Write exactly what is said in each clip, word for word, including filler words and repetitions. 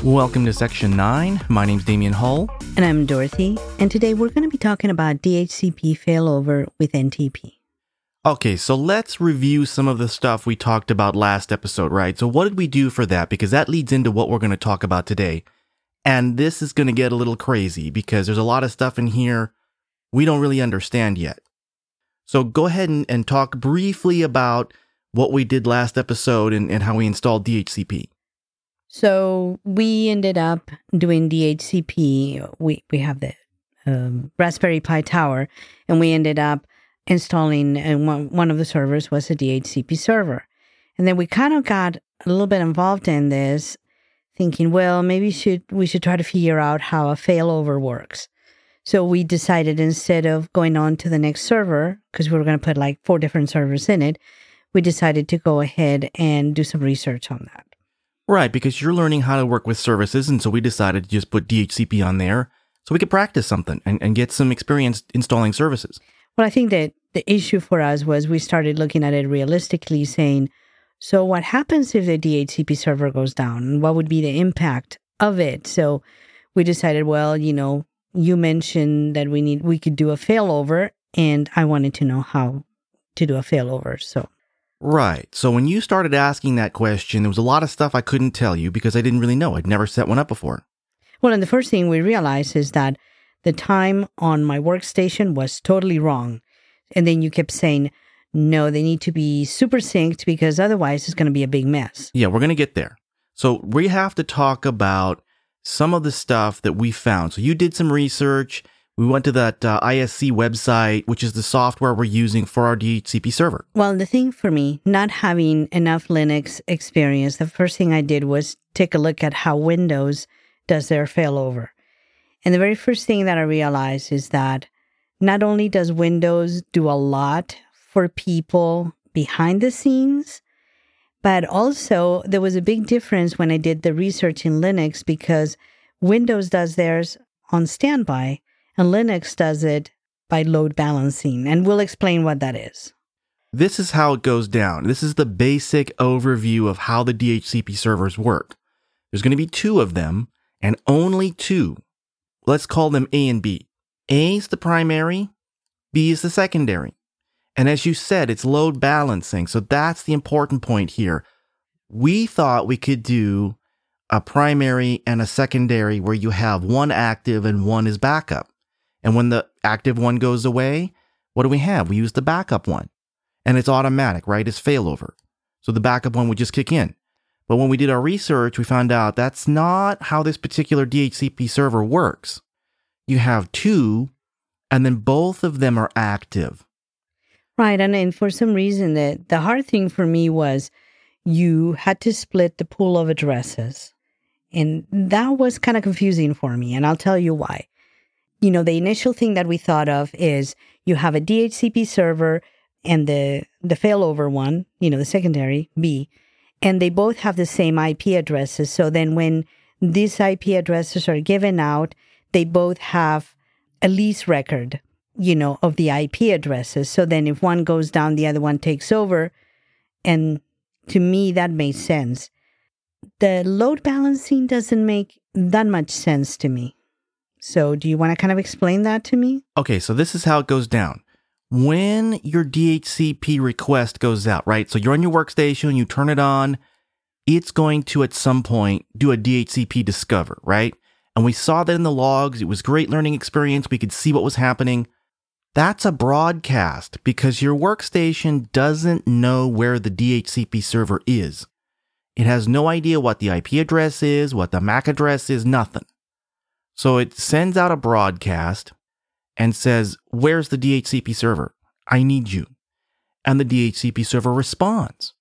Welcome to Section nine. My name's Damian Hull. And I'm Dorothy. And today we're going to be talking about D H C P failover with N T P. Okay, so let's review some of the stuff we talked about last episode, right? So what did we do for that? Because that leads into what we're going to talk about today. And this is going to get a little crazy because there's a lot of stuff in here we don't really understand yet. So go ahead and, and talk briefly about what we did last episode and, and how we installed D H C P. So we ended up doing D H C P. We we have the um, Raspberry Pi Tower, and we ended up installing uh, one, one of the servers was a D H C P server. And then we kind of got a little bit involved in this, thinking, well, maybe should we should try to figure out how a failover works. So we decided instead of going on to the next server, because we were going to put like four different servers in it, we decided to go ahead and do some research on that. Right, because you're learning how to work with services, and so we decided to just put D H C P on there so we could practice something and, and get some experience installing services. Well, I think that the issue for us was we started looking at it realistically, saying, so what happens if the D H C P server goes down? And what would be the impact of it? So we decided, well, you know, you mentioned that we need we could do a failover, and I wanted to know how to do a failover, so... Right. So when you started asking that question, there was a lot of stuff I couldn't tell you because I didn't really know. I'd never set one up before. Well, and the first thing we realized is that the time on my workstation was totally wrong. And then you kept saying, no, they need to be super synced because otherwise it's going to be a big mess. Yeah, we're going to get there. So we have to talk about some of the stuff that we found. So you did some research. We went to that uh, I S C website, which is the software we're using for our D H C P server. Well, the thing for me, not having enough Linux experience, the first thing I did was take a look at how Windows does their failover. And the very first thing that I realized is that not only does Windows do a lot for people behind the scenes, but also there was a big difference when I did the research in Linux because Windows does theirs on standby, and Linux does it by load balancing, and we'll explain what that is. This is how it goes down. This is the basic overview of how the D H C P servers work. There's going to be two of them, and only two. Let's call them A and B. A is the primary, B is the secondary. And as you said, it's load balancing, so that's the important point here. We thought we could do a primary and a secondary where you have one active and one is backup. And when the active one goes away, what do we have? We use the backup one. And it's automatic, right? It's failover. So the backup one would just kick in. But when we did our research, we found out that's not how this particular D H C P server works. You have two, and then both of them are active. Right. And, and for some reason, the, the hard thing for me was you had to split the pool of addresses. And that was kind of confusing for me. And I'll tell you why. You know, the initial thing that we thought of is you have a D H C P server and the, the failover one, you know, the secondary, B, and they both have the same I P addresses. So then when these I P addresses are given out, they both have a lease record, you know, of the I P addresses. So then if one goes down, the other one takes over. And to me, that made sense. The load balancing doesn't make that much sense to me. So do you want to kind of explain that to me? Okay, so this is how it goes down. When your D H C P request goes out, right? So you're on your workstation, you turn it on, it's going to at some point do a D H C P discover, right? And we saw that in the logs. It was a great learning experience. We could see what was happening. That's a broadcast because your workstation doesn't know where the D H C P server is. It has no idea what the I P address is, what the M A C address is, nothing. So it sends out a broadcast and says, where's the D H C P server? I need you. And the D H C P server responds.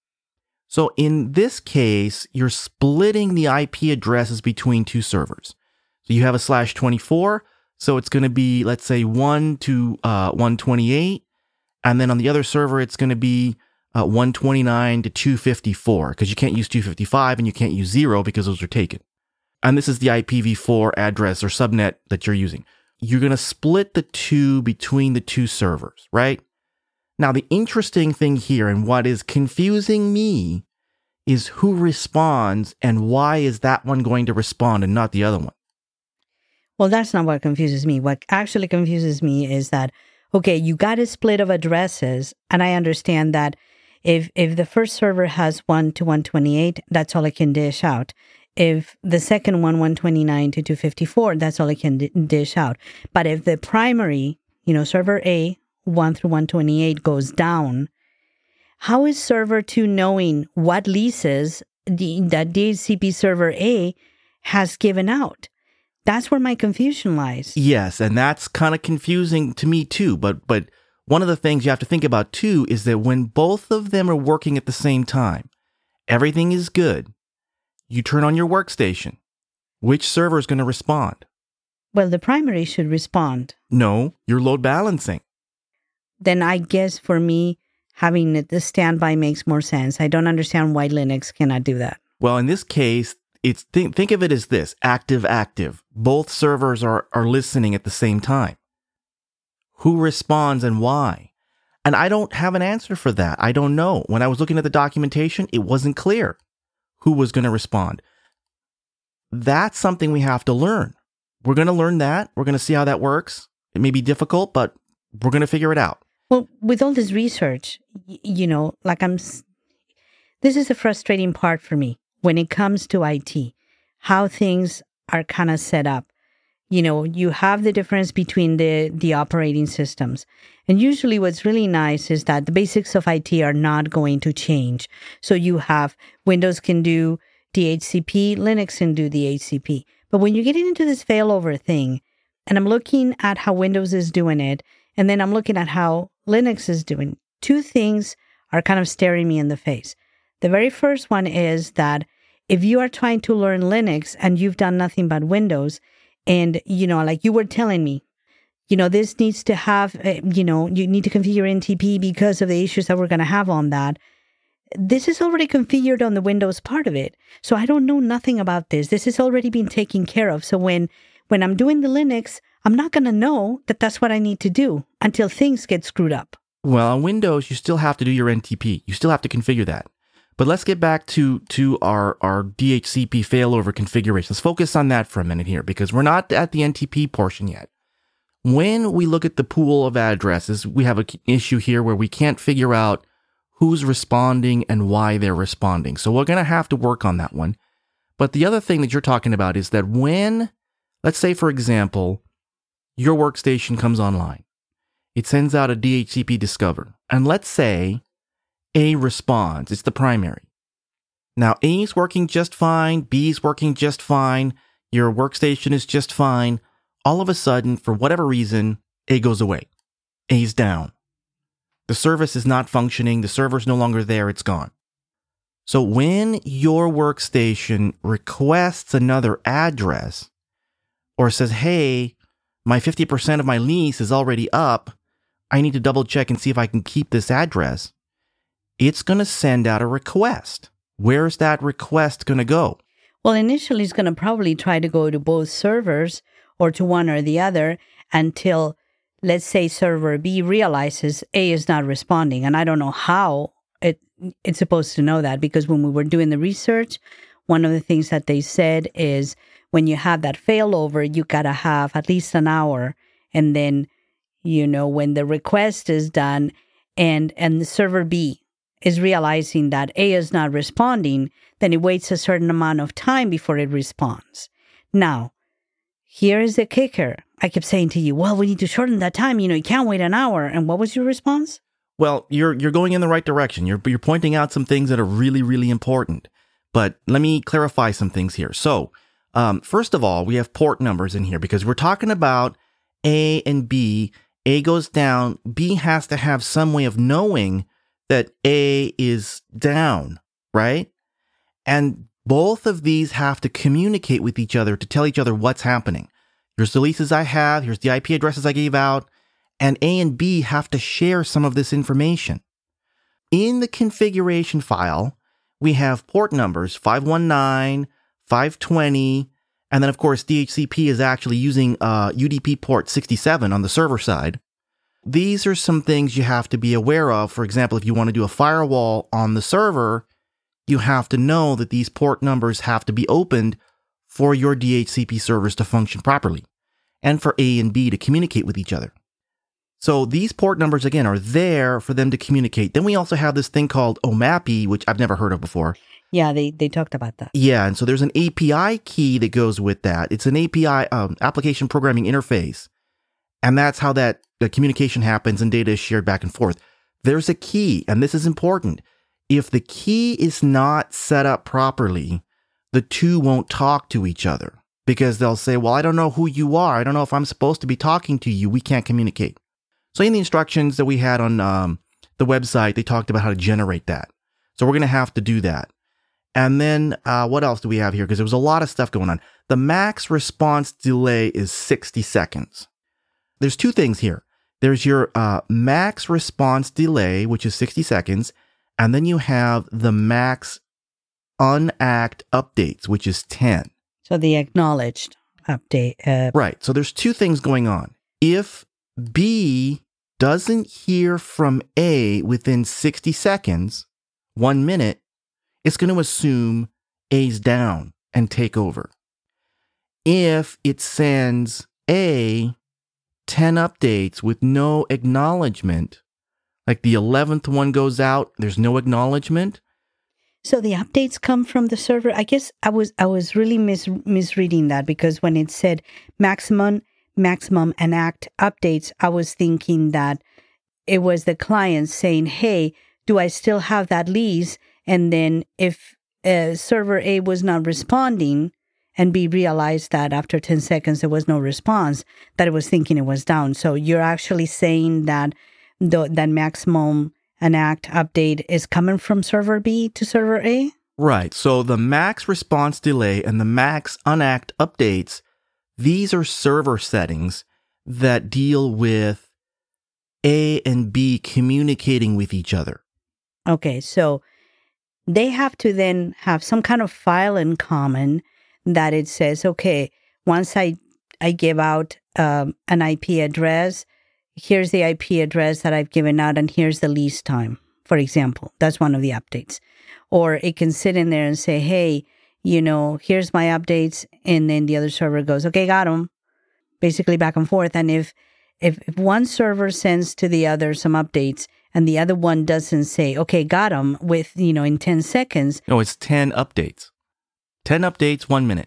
So in this case, you're splitting the I P addresses between two servers. So you have a slash twenty-four. So it's going to be, let's say, one to uh, one twenty-eight. And then on the other server, it's going to be uh, one twenty-nine to two fifty-four because you can't use two fifty-five and you can't use zero because those are taken. And this is the I P v four address or subnet that you're using. You're going to split the two between the two servers, right? Now, the interesting thing here and what is confusing me is who responds and why is that one going to respond and not the other one? Well, that's not what confuses me. What actually confuses me is that, okay, you got a split of addresses, and I understand that if if the first server has one to one twenty-eight, that's all it can dish out. If the second one, one twenty-nine to two fifty-four, that's all it can d- dish out. But if the primary, you know, server A, one through one twenty-eight goes down, how is server two knowing what leases the, that D H C P server A has given out? That's where my confusion lies. Yes, and that's kind of confusing to me too. But but one of the things you have to think about too is that when both of them are working at the same time, everything is good. You turn on your workstation. Which server is going to respond? Well, the primary should respond. No, you're load balancing. Then I guess for me, having it the standby makes more sense. I don't understand why Linux cannot do that. Well, in this case, it's think, think of it as this, active, active. Both servers are, are listening at the same time. Who responds and why? And I don't have an answer for that. I don't know. When I was looking at the documentation, it wasn't clear who was going to respond. That's something we have to learn. We're going to learn that. We're going to see how that works. It may be difficult, but we're going to figure it out. Well, with all this research, y- you know, like I'm, s- this is a frustrating part for me when it comes to I T, how things are kind of set up. You know, you have the difference between the, the operating systems. And usually what's really nice is that the basics of I T are not going to change. So you have Windows can do D H C P, Linux can do D H C P. But when you're getting into this failover thing, and I'm looking at how Windows is doing it, and then I'm looking at how Linux is doing, two things are kind of staring me in the face. The very first one is that if you are trying to learn Linux and you've done nothing but Windows, and, you know, like you were telling me, you know, this needs to have, uh, you know, you need to configure N T P because of the issues that we're going to have on that. This is already configured on the Windows part of it. So I don't know nothing about this. This has already been taken care of. So when, when I'm doing the Linux, I'm not going to know that that's what I need to do until things get screwed up. Well, on Windows, you still have to do your N T P. You still have to configure that. But let's get back to, to our, our D H C P failover configuration. Let's focus on that for a minute here because we're not at the N T P portion yet. When we look at the pool of addresses, we have an issue here where we can't figure out who's responding and why they're responding. So we're going to have to work on that one. But the other thing that you're talking about is that when, let's say, for example, your workstation comes online, it sends out a D H C P discover. And let's say A responds. It's the primary. Now, A is working just fine. B is working just fine. Your workstation is just fine. All of a sudden, for whatever reason, A goes away. A's down. The service is not functioning. The server's no longer there. It's gone. So when your workstation requests another address or says, hey, my fifty percent of my lease is already up, I need to double check and see if I can keep this address, it's going to send out a request. Where's that request going to go? Well, initially it's going to probably try to go to both servers or to one or the other until, let's say, server B realizes A is not responding. And I don't know how it it's supposed to know that, because when we were doing the research, one of the things that they said is when you have that failover, you got to have at least an hour. And then, you know, when the request is done and, and the server B is realizing that A is not responding, then it waits a certain amount of time before it responds. Now, here is the kicker. I kept saying to you, well, we need to shorten that time. You know, you can't wait an hour. And what was your response? Well, you're you're going in the right direction. You're you're pointing out some things that are really, really important. But let me clarify some things here. So, um, first of all, we have port numbers in here because we're talking about A and B. A goes down. B has to have some way of knowing that A is down, right? And both of these have to communicate with each other to tell each other what's happening. Here's the leases I have. Here's the I P addresses I gave out. And A and B have to share some of this information. In the configuration file, we have port numbers five one nine, five twenty, and then, of course, D H C P is actually using uh, U D P port sixty-seven on the server side. These are some things you have to be aware of. For example, if you want to do a firewall on the server, you have to know that these port numbers have to be opened for your D H C P servers to function properly and for A and B to communicate with each other. So these port numbers, again, are there for them to communicate. Then we also have this thing called O M A P I, which I've never heard of before. Yeah, they, they talked about that. Yeah, and so there's an A P I key that goes with that. It's an A P I, um, application programming interface. And that's how that the communication happens and data is shared back and forth. There's a key, and this is important. If the key is not set up properly, the two won't talk to each other because they'll say, well, I don't know who you are. I don't know if I'm supposed to be talking to you. We can't communicate. So in the instructions that we had on um, the website, they talked about how to generate that. So we're going to have to do that. And then uh, what else do we have here? Because there was a lot of stuff going on. The max response delay is sixty seconds. There's two things here. There's your uh, max response delay, which is sixty seconds. And then you have the max unact updates, which is ten. So the acknowledged update. Uh, right. So there's two things going on. If B doesn't hear from A within sixty seconds, one minute, it's going to assume A's down and take over. If it sends A ten updates with no acknowledgement, like the eleventh one goes out, there's no acknowledgement. So the updates come from the server. I guess I was I was really mis- misreading that because when it said maximum maximum enact updates, I was thinking that it was the client saying, "Hey, do I still have that lease?" And then if uh, server A was not responding, and B realized that after ten seconds there was no response, that it was thinking it was down. So you're actually saying that the, that maximum enact update is coming from server B to server A? Right. So the max response delay and the max unact updates, these are server settings that deal with A and B communicating with each other. Okay, so they have to then have some kind of file in common that it says, okay, once I, I give out um, an I P address, here's the I P address that I've given out, and here's the lease time, for example. That's one of the updates. Or it can sit in there and say, hey, you know, here's my updates, and then the other server goes, okay, got them, basically back and forth. And if, if, if one server sends to the other some updates, and the other one doesn't say, okay, got them with, you know, in ten seconds. No, it's ten updates. ten updates, one minute.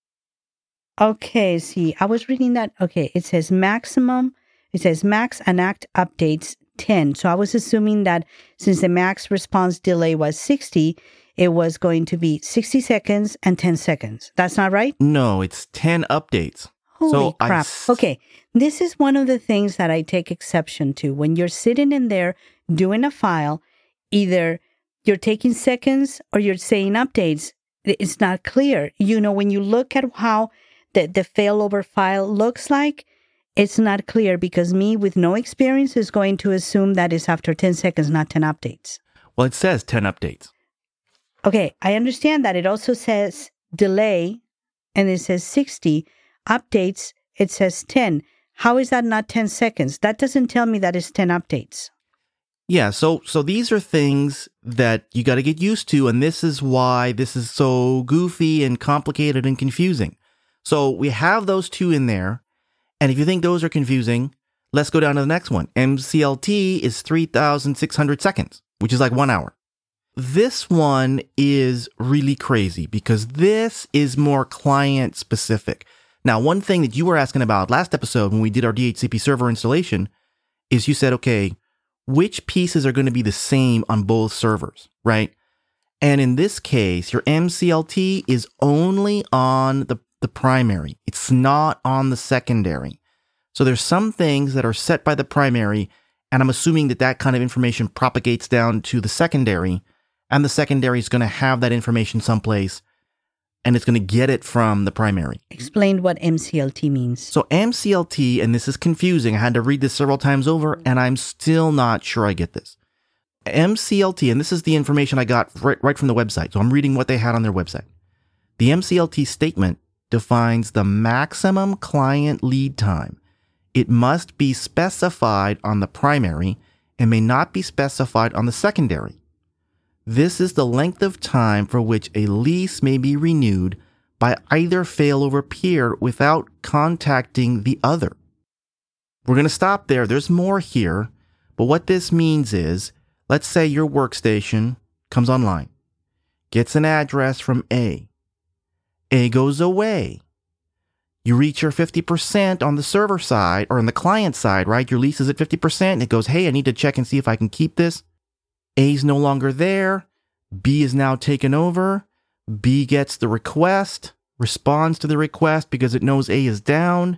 Okay, see, I was reading that. Okay, it says maximum, it says max enact updates ten. So I was assuming that since the max response delay was sixty, it was going to be sixty seconds and ten seconds. That's not right? No, it's ten updates. Holy so crap. I... Okay, this is one of the things that I take exception to. When you're sitting in there doing a file, either you're taking seconds or you're saying updates. It's not clear. You know, when you look at how the, the failover file looks like, it's not clear because me with no experience is going to assume that it's after ten seconds, not ten updates. Well, it says ten updates. Okay, I understand that. It also says delay and it says sixty. Updates, it says ten. How is that not ten seconds? That doesn't tell me that it's ten updates. Yeah, so so these are things that you got to get used to, and this is why this is so goofy and complicated and confusing. So we have those two in there, and if you think those are confusing, let's go down to the next one. M C L T is three thousand six hundred seconds, which is like one hour. This one is really crazy because this is more client specific. Now, one thing that you were asking about last episode when we did our D H C P server installation is you said, okay, which pieces are going to be the same on both servers, right? And in this case, your M C L T is only on the, the primary. It's not on the secondary. So there's some things that are set by the primary, and I'm assuming that that kind of information propagates down to the secondary, and the secondary is going to have that information someplace, and it's going to get it from the primary. Explain what M C L T means. So M C L T, and this is confusing. I had to read this several times over, and I'm still not sure I get this. M C L T, and this is the information I got right, right from the website. So I'm reading what they had on their website. The M C L T statement defines the maximum client lead time. It must be specified on the primary and may not be specified on the secondary. This is the length of time for which a lease may be renewed by either failover peer without contacting the other. We're going to stop there. There's more here. But what this means is, let's say your workstation comes online, gets an address from A. A goes away. You reach your fifty percent on the server side or on the client side, right? Your lease is at fifty percent and it goes, hey, I need to check and see if I can keep this. A's no longer there. B is now taken over. B gets the request, responds to the request because it knows A is down.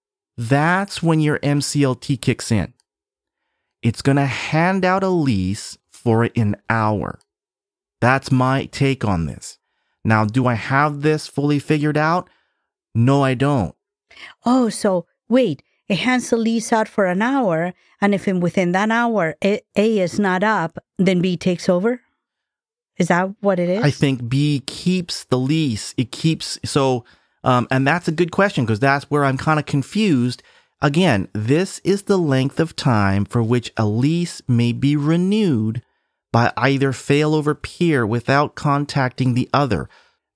That's when your M C L T kicks in. It's going to hand out a lease for an hour. That's my take on this. Now, do I have this fully figured out? No, I don't. Oh, so wait, it hands the lease out for an hour, and if in, within that hour A, A is not up, then B takes over? Is that what it is? I think B keeps the lease. It keeps, so, um, and that's a good question because that's where I'm kind of confused. Again, this is the length of time for which a lease may be renewed by either failover peer without contacting the other.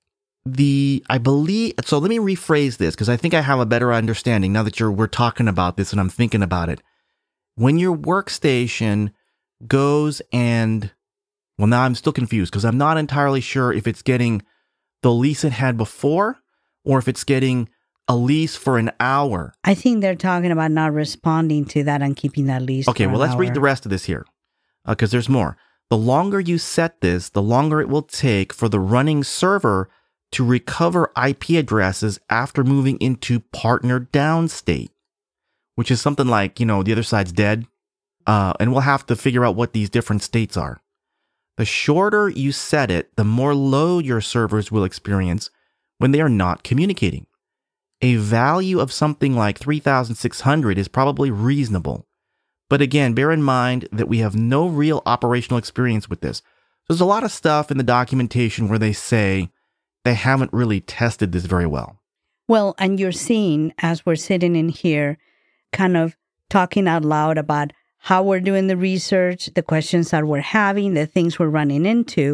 The, I believe, so let me rephrase this because I think I have a better understanding now that you're, we're talking about this and I'm thinking about it. When your workstation goes and, well, now I'm still confused because I'm not entirely sure if it's getting the lease it had before or if it's getting a lease for an hour. I think they're talking about not responding to that and keeping that lease. Okay, well, let's hour. read the rest of this here because uh, there's more. The longer you set this, the longer it will take for the running server to recover I P addresses after moving into partner down state, which is something like, you know, the other side's dead. Uh, and we'll have to figure out what these different states are. The shorter you set it, the more load your servers will experience when they are not communicating. A value of something like three thousand six hundred is probably reasonable. But again, bear in mind that we have no real operational experience with this. There's a lot of stuff in the documentation where they say they haven't really tested this very well. Well, and you're seeing, as we're sitting in here, kind of talking out loud about how we're doing the research, the questions that we're having, the things we're running into,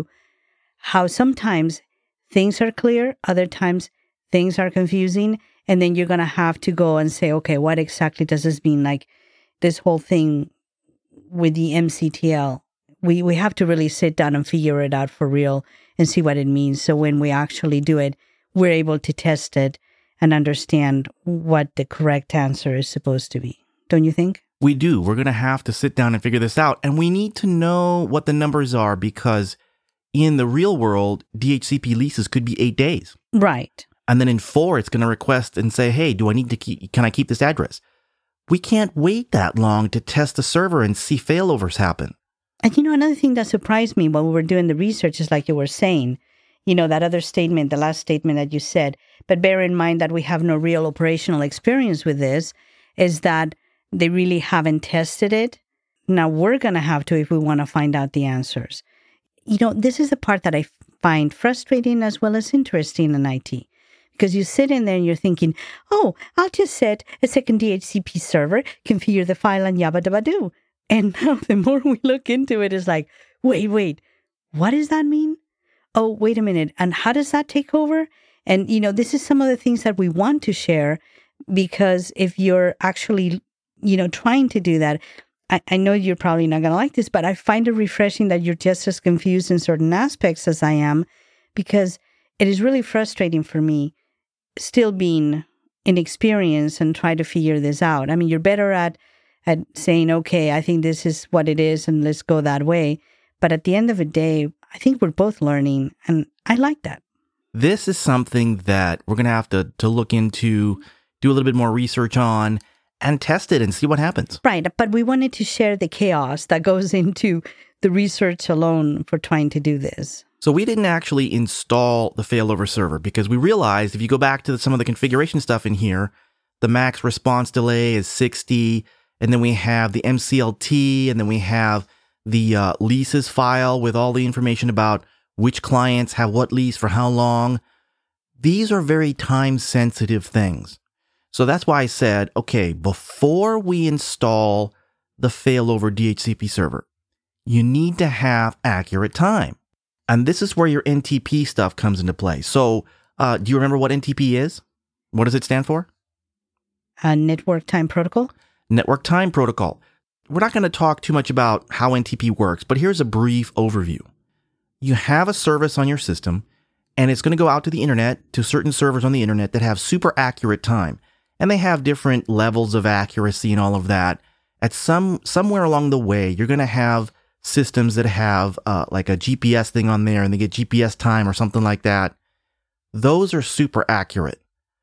how sometimes things are clear, other times things are confusing, and then you're going to have to go and say, okay, what exactly does this mean? Like this whole thing with the M C T L, we, we have to really sit down and figure it out for real and see what it means. So when we actually do it, we're able to test it and understand what the correct answer is supposed to be. Don't you think? We do. We're going to have to sit down and figure this out. And we need to know what the numbers are because in the real world, D H C P leases could be eight days. Right. And then in four, it's going to request and say, hey, do I need to keep, can I keep this address? We can't wait that long to test the server and see failovers happen. And you know, another thing that surprised me while we were doing the research is like you were saying, you know, that other statement, the last statement that you said, but bear in mind that we have no real operational experience with this, is that they really haven't tested it. Now we're going to have to if we want to find out the answers. You know, this is the part that I find frustrating as well as interesting in I T. Because you sit in there and you're thinking, oh, I'll just set a second D H C P server, configure the file, and yabba dabba do. And now the more we look into it, it's like, wait, wait, what does that mean? Oh, wait a minute. And how does that take over? And, you know, this is some of the things that we want to share because if you're actually, you know, trying to do that, I, I know you're probably not going to like this, but I find it refreshing that you're just as confused in certain aspects as I am because it is really frustrating for me still being inexperienced and try to figure this out. I mean, you're better at at saying, okay, I think this is what it is and let's go that way. But at the end of the day, I think we're both learning and I like that. This is something that we're going to have to, to look into, do a little bit more research on and test it and see what happens. Right. But we wanted to share the chaos that goes into the research alone for trying to do this. So we didn't actually install the failover server because we realized if you go back to some of the configuration stuff in here, the max response delay is sixty, and then we have the M C L T, and then we have the uh, leases file with all the information about which clients have what lease for how long. These are very time-sensitive things. So that's why I said, okay, before we install the failover D H C P server, you need to have accurate time. And this is where your N T P stuff comes into play. So uh, do you remember what N T P is? What does it stand for? Uh, Network Time Protocol? Network Time Protocol. We're not going to talk too much about how N T P works, but here's a brief overview. You have a service on your system, and it's going to go out to the internet, to certain servers on the internet that have super accurate time. And they have different levels of accuracy and all of that. At some somewhere along the way, you're going to have systems that have uh, like a G P S thing on there, and they get G P S time or something like that. Those are super accurate.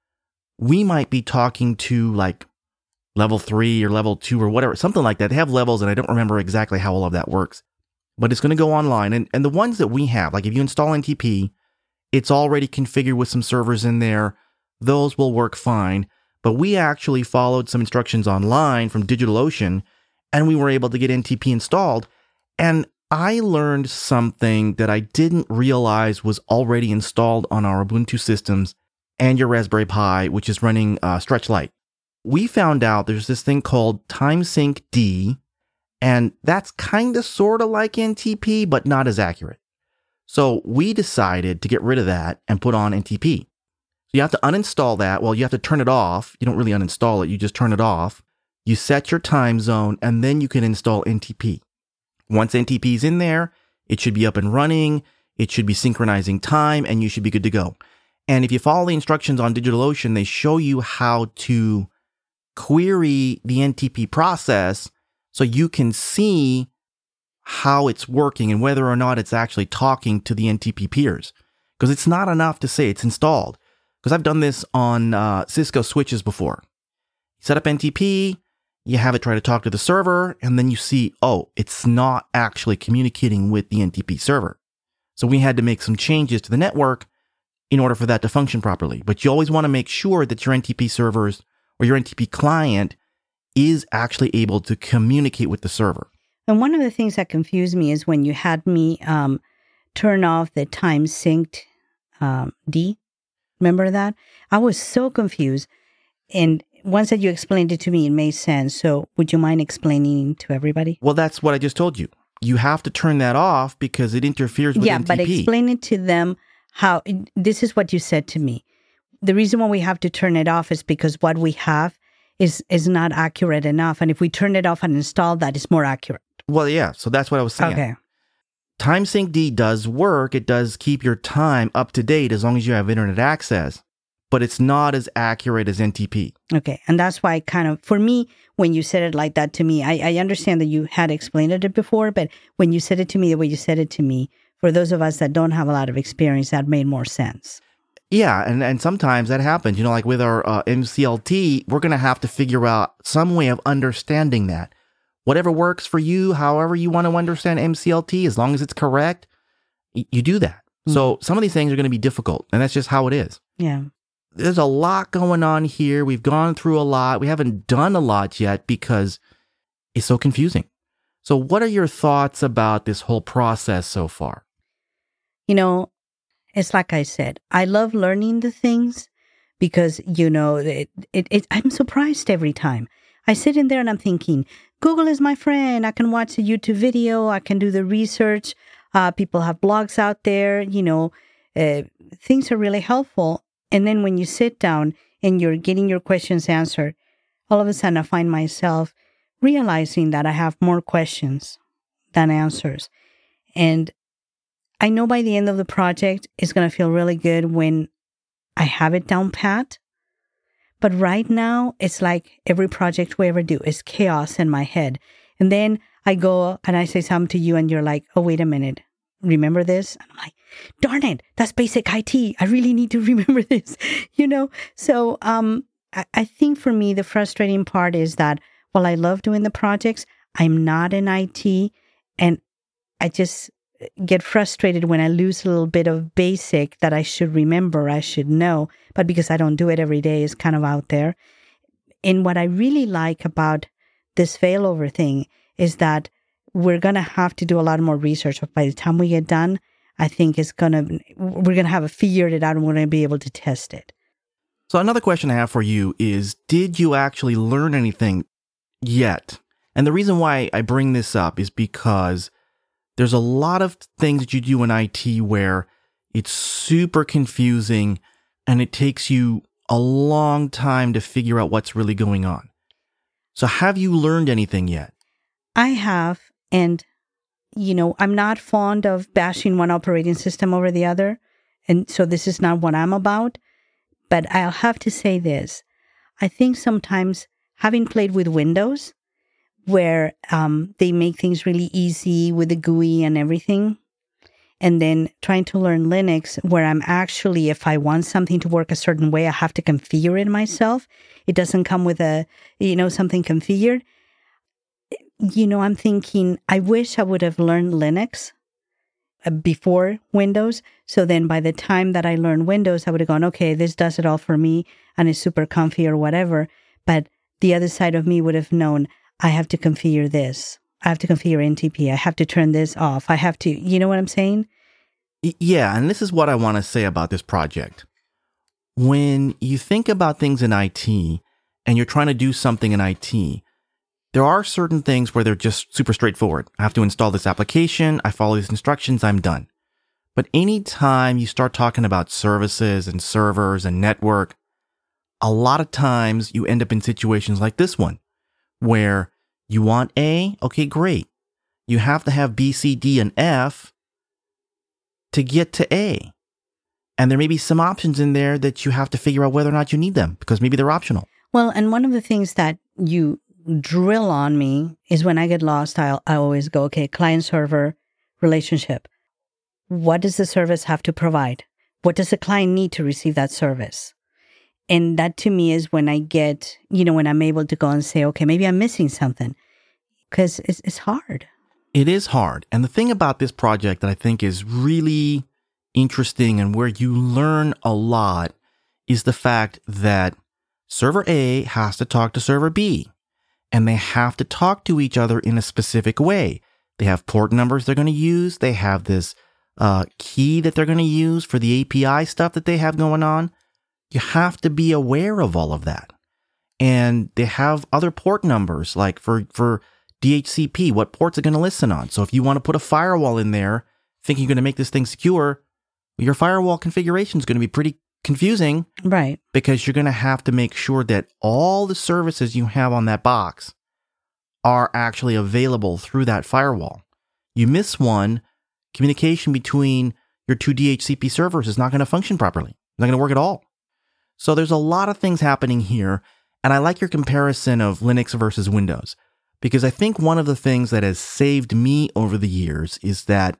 We might be talking to like level three or level two or whatever, something like that. They have levels, and I don't remember exactly how all of that works. But it's going to go online. And, and the ones that we have, like if you install N T P, it's already configured with some servers in there. Those will work fine. But we actually followed some instructions online from DigitalOcean, and we were able to get N T P installed. And I learned something that I didn't realize was already installed on our Ubuntu systems and your Raspberry Pi, which is running uh, Stretch Lite. We found out there's this thing called TimeSync D, and that's kind of sort of like N T P, but not as accurate. So we decided to get rid of that and put on N T P. You have to uninstall that. Well, you have to turn it off. You don't really uninstall it. You just turn it off. You set your time zone, and then you can install N T P. Once N T P is in there, it should be up and running. It should be synchronizing time, and you should be good to go. And if you follow the instructions on DigitalOcean, they show you how to query the N T P process so you can see how it's working and whether or not it's actually talking to the N T P peers. Because it's not enough to say it's installed. Because I've done this on uh, Cisco switches before. You set up N T P, you have it try to talk to the server, and then you see, oh, it's not actually communicating with the N T P server. So we had to make some changes to the network in order for that to function properly. But you always want to make sure that your N T P servers or your N T P client is actually able to communicate with the server. And one of the things that confused me is when you had me um, turn off the time synced um, D. Remember that? I was so confused. And once that you explained it to me, it made sense. So would you mind explaining to everybody? Well, that's what I just told you. You have to turn that off because it interferes with yeah, N T P. Yeah, but explain it to them how, this is what you said to me. The reason why we have to turn it off is because what we have is, is not accurate enough. And if we turn it off and install that, it's more accurate. Well, yeah. So that's what I was saying. Okay. TimeSync D does work. It does keep your time up to date as long as you have internet access, but it's not as accurate as N T P. Okay. And that's why kind of, for me, when you said it like that to me, I, I understand that you had explained it before, but when you said it to me the way you said it to me, for those of us that don't have a lot of experience, that made more sense. Yeah. And, and sometimes that happens, you know, like with our uh, M C L T, we're going to have to figure out some way of understanding that. Whatever works for you, however you want to understand M C L T, as long as it's correct, y- you do that. Mm-hmm. So some of these things are going to be difficult, and that's just how it is. Yeah. There's a lot going on here. We've gone through a lot. We haven't done a lot yet because it's so confusing. So what are your thoughts about this whole process so far? You know, it's like I said, I love learning the things because, you know, it, it, it, I'm surprised every time. I sit in there and I'm thinking, Google is my friend. I can watch a YouTube video. I can do the research. Uh, people have blogs out there. You know, uh, things are really helpful. And then when you sit down and you're getting your questions answered, all of a sudden I find myself realizing that I have more questions than answers. And I know by the end of the project, it's going to feel really good when I have it down pat. But right now, it's like every project we ever do is chaos in my head. And then I go and I say something to you and you're like, oh, wait a minute. Remember this? And I'm like, darn it, that's basic I T. I really need to remember this, you know? So um, I, I think for me, the frustrating part is that while I love doing the projects, I'm not in I T. And I just get frustrated when I lose a little bit of basic that I should remember, I should know, but because I don't do it every day, it's kind of out there. And what I really like about this failover thing is that we're going to have to do a lot more research. But by the time we get done, I think it's going to, we're going to have figured it out and we're going to be able to test it. So another question I have for you is, did you actually learn anything yet? And the reason why I bring this up is because there's a lot of things that you do in I T where it's super confusing and it takes you a long time to figure out what's really going on. So have you learned anything yet? I have, and, you know, I'm not fond of bashing one operating system over the other, and so this is not what I'm about, but I'll have to say this. I think sometimes having played with Windows, where um, they make things really easy with the G U I and everything, and then trying to learn Linux, where I'm actually, if I want something to work a certain way, I have to configure it myself. It doesn't come with a, you know, something configured. You know, I'm thinking, I wish I would have learned Linux before Windows. So then by the time that I learned Windows, I would have gone, okay, this does it all for me and is super comfy or whatever. But the other side of me would have known, I have to configure this. I have to configure N T P. I have to turn this off. I have to, you know what I'm saying? Yeah, and this is what I want to say about this project. When you think about things in I T and you're trying to do something in I T, there are certain things where they're just super straightforward. I have to install this application. I follow these instructions. I'm done. But anytime you start talking about services and servers and network, a lot of times you end up in situations like this one where you want A, okay, great. You have to have B, C, D, and F to get to A. And there may be some options in there that you have to figure out whether or not you need them because maybe they're optional. Well, and one of the things that you drill on me is when I get lost, I'll, I always go, okay, client-server relationship. What does the service have to provide? What does the client need to receive that service? And that to me is when I get, you know, when I'm able to go and say, okay, maybe I'm missing something because it's, it's hard. It is hard. And the thing about this project that I think is really interesting and where you learn a lot is the fact that server A has to talk to server B and they have to talk to each other in a specific way. They have port numbers they're going to use. They have this uh, key that they're going to use for the A P I stuff that they have going on. You have to be aware of all of that. And they have other port numbers, like for, for D H C P, what ports are going to listen on. So if you want to put a firewall in there, thinking you're going to make this thing secure, your firewall configuration is going to be pretty confusing. Right. Because you're going to have to make sure that all the services you have on that box are actually available through that firewall. You miss one, communication between your two D H C P servers is not going to function properly. It's not going to work at all. So there's a lot of things happening here, and I like your comparison of Linux versus Windows, because I think one of the things that has saved me over the years is that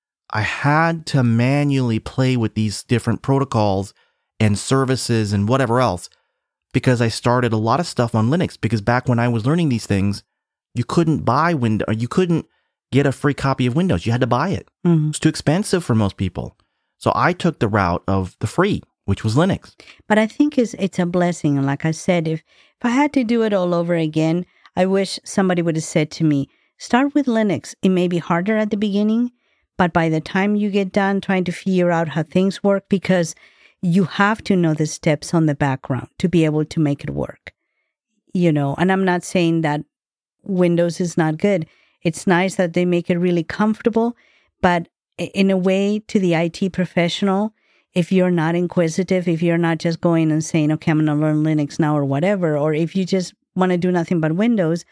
I had to manually play with these different protocols and services and whatever else, because I started a lot of stuff on Linux, because back when I was learning these things, you couldn't buy Windows, you couldn't get a free copy of Windows. You had to buy it. Mm-hmm. It was too expensive for most people. So I took the route of the free, which was Linux. But I think it's, it's a blessing. And like I said, if, if I had to do it all over again, I wish somebody would have said to me, start with Linux. It may be harder at the beginning, but by the time you get done trying to figure out how things work, because you have to know the steps on the background to be able to make it work. You know, and I'm not saying that Windows is not good. It's nice that they make it really comfortable, but in a way, to the I T professional, if you're not inquisitive, if you're not just going and saying, okay, I'm going to learn Linux now or whatever, or if you just want to do nothing but Windows,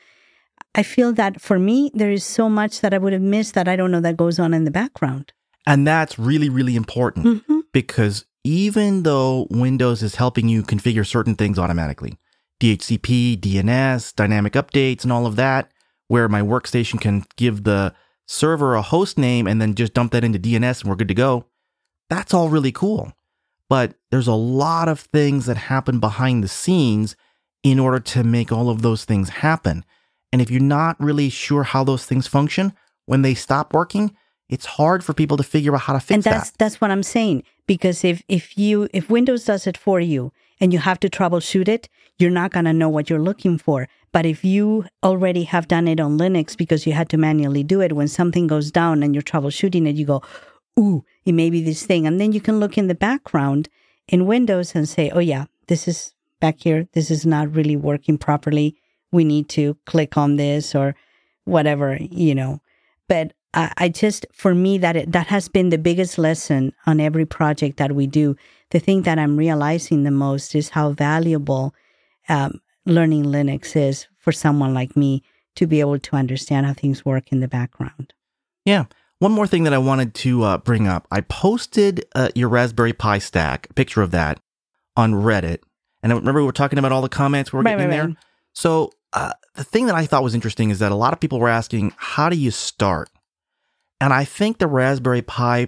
I feel that for me, there is so much that I would have missed that I don't know that goes on in the background. And that's really, really important mm-hmm. because even though Windows is helping you configure certain things automatically, D H C P, D N S, dynamic updates, and all of that, where my workstation can give the server a host name and then just dump that into D N S and we're good to go. That's all really cool. But there's a lot of things that happen behind the scenes in order to make all of those things happen. And if you're not really sure how those things function, when they stop working, it's hard for people to figure out how to fix and that's, that. That's what I'm saying. Because if, if you if Windows does it for you and you have to troubleshoot it, you're not going to know what you're looking for. But if you already have done it on Linux because you had to manually do it, when something goes down and you're troubleshooting it, you go, ooh, it may be this thing. And then you can look in the background in Windows and say, oh yeah, this is back here. This is not really working properly. We need to click on this or whatever, you know. But I, I just, for me, that it, that has been the biggest lesson on every project that we do. The thing that I'm realizing the most is how valuable um, learning Linux is for someone like me to be able to understand how things work in the background. Yeah. One more thing that I wanted to uh, bring up. I posted uh, your Raspberry Pi stack, a picture of that, on Reddit. And I remember we were talking about all the comments we were Right, getting right, in there. right. So uh, the thing that I thought was interesting is that a lot of people were asking, how do you start? And I think the Raspberry Pi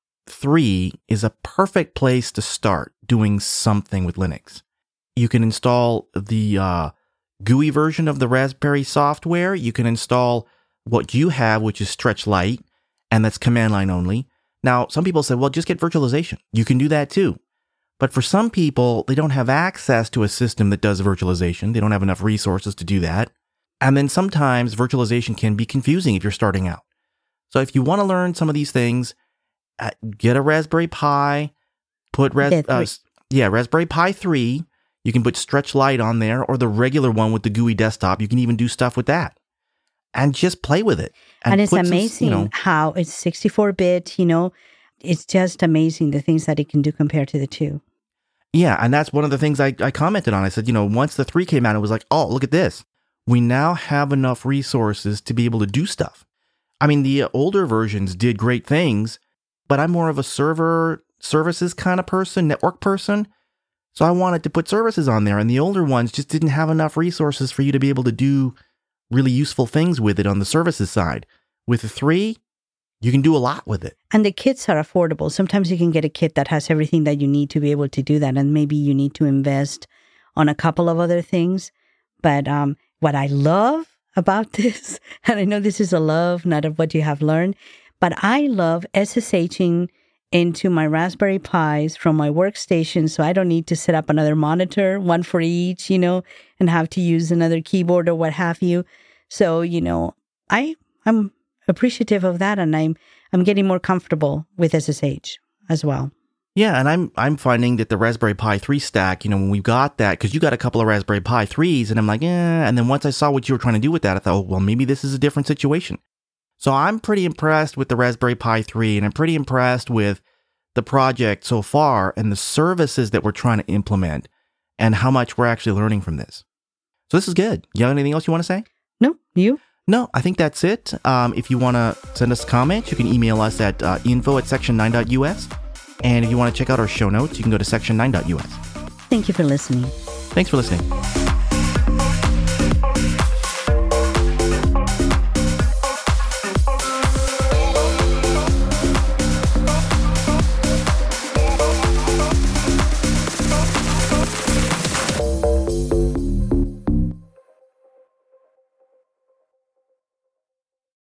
three is a perfect place to start doing something with Linux. You can install the uh, G U I version of the Raspberry software. You can install what you have, which is Stretch Lite, and that's command line only. Now, some people say, well, just get virtualization. You can do that too. But for some people, they don't have access to a system that does virtualization. They don't have enough resources to do that. And then sometimes virtualization can be confusing if you're starting out. So if you want to learn some of these things, uh, get a Raspberry Pi, put Ras- uh, yeah, Raspberry Pi three. You can put Stretch Lite on there or the regular one with the G U I desktop. You can even do stuff with that. And just play with it. And, and it's amazing some, you know, how it's sixty-four bit, you know, it's just amazing the things that it can do compared to the two. Yeah, and that's one of the things I, I commented on. I said, you know, once the three came out, it was like, oh, look at this. We now have enough resources to be able to do stuff. I mean, the older versions did great things, but I'm more of a server services kind of person, network person. So I wanted to put services on there, and the older ones just didn't have enough resources for you to be able to do really useful things with it on the services side. With the three, you can do a lot with it. And the kits are affordable. Sometimes you can get a kit that has everything that you need to be able to do that. And maybe you need to invest on a couple of other things. But um, what I love about this, and I know this is a love, not of what you have learned, but I love SSHing into my Raspberry Pis from my workstation, so I don't need to set up another monitor, one for each, you know, and have to use another keyboard or what have you. So, you know, I, I'm appreciative of that, and I'm I'm getting more comfortable with S S H as well. Yeah, and I'm I'm finding that the Raspberry Pi three stack, you know, when we got that, because you got a couple of Raspberry Pi threes, and I'm like, eh, and then once I saw what you were trying to do with that, I thought, oh, well, maybe this is a different situation. So I'm pretty impressed with the Raspberry Pi three, and I'm pretty impressed with the project so far and the services that we're trying to implement and how much we're actually learning from this. So this is good. You have anything else you want to say? No, you? No, I think that's it. Um, if you want to send us comments, you can email us at uh, info at section nine dot u s. And if you want to check out our show notes, you can go to section nine dot u s. Thank you for listening. Thanks for listening.